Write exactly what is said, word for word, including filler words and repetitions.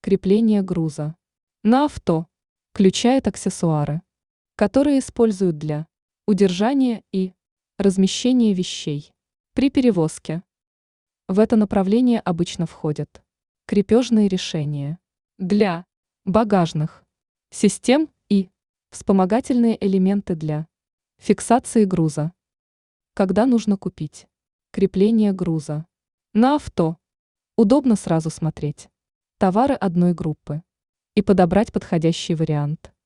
Крепление груза на авто включает аксессуары, которые используют для удержания и размещения вещей при перевозке. В это направление обычно входят крепежные решения для багажных систем и вспомогательные элементы для фиксации груза. Когда нужно купить крепление груза на авто, удобно сразу смотреть товары одной группы и подобрать подходящий вариант.